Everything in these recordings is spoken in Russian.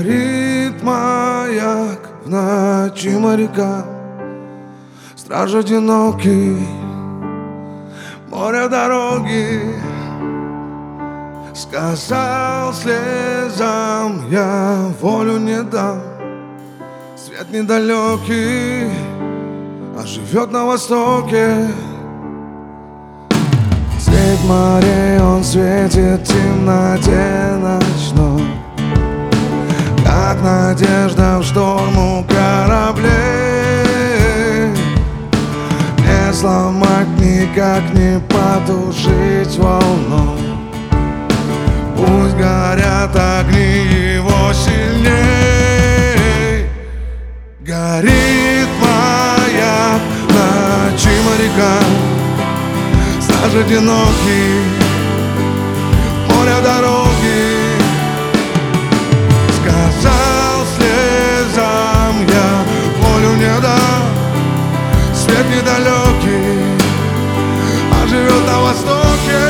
Горит маяк в ночи моряка, страж одинокий, море дороги. Сказал слезам, я волю не дам. Свет недалекий, а живет на востоке. Свет морей, он светит в темноте ночной, как надежда в шторм у кораблей. Не сломать, никак не потушить волну. Пусть горят огни его сильней. Горит маяк в ночи моряка, страж одинокий, море дороги. Сказал слезам, я волю не дам. Свет недалекий, а живет на востоке.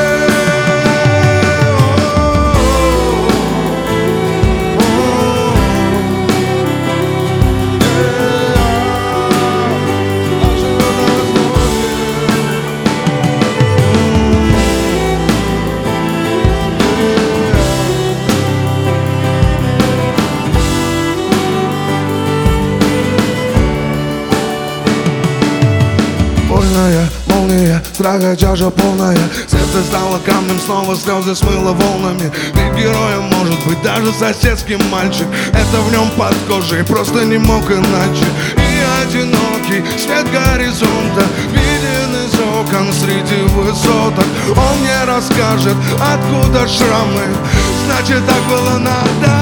Молния, страха чаша полная. Сердце стало камнем, снова слезы смыло волнами. Ведь героем может быть даже соседский мальчик. Это в нем под кожей, просто не мог иначе. И одинокий свет горизонта виден из окон среди высоток. Он мне расскажет, откуда шрамы, значит так было надо.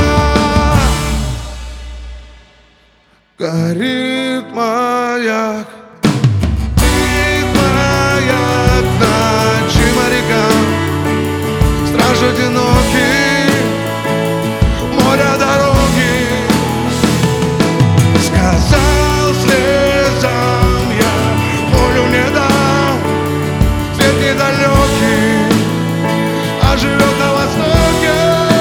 Горит маяк, страж одинокий, море дороги. Сказал слезам, я волю не дам. Свет недалекий, а живет на востоке.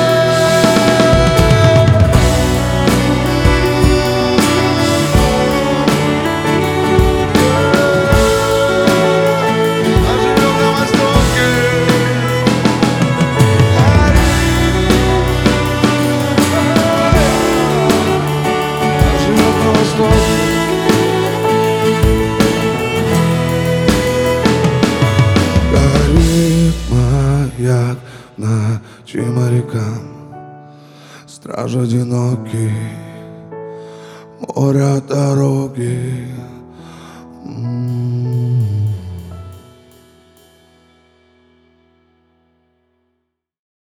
Горит маяк в ночи морякам, страж одинокий, море дороги.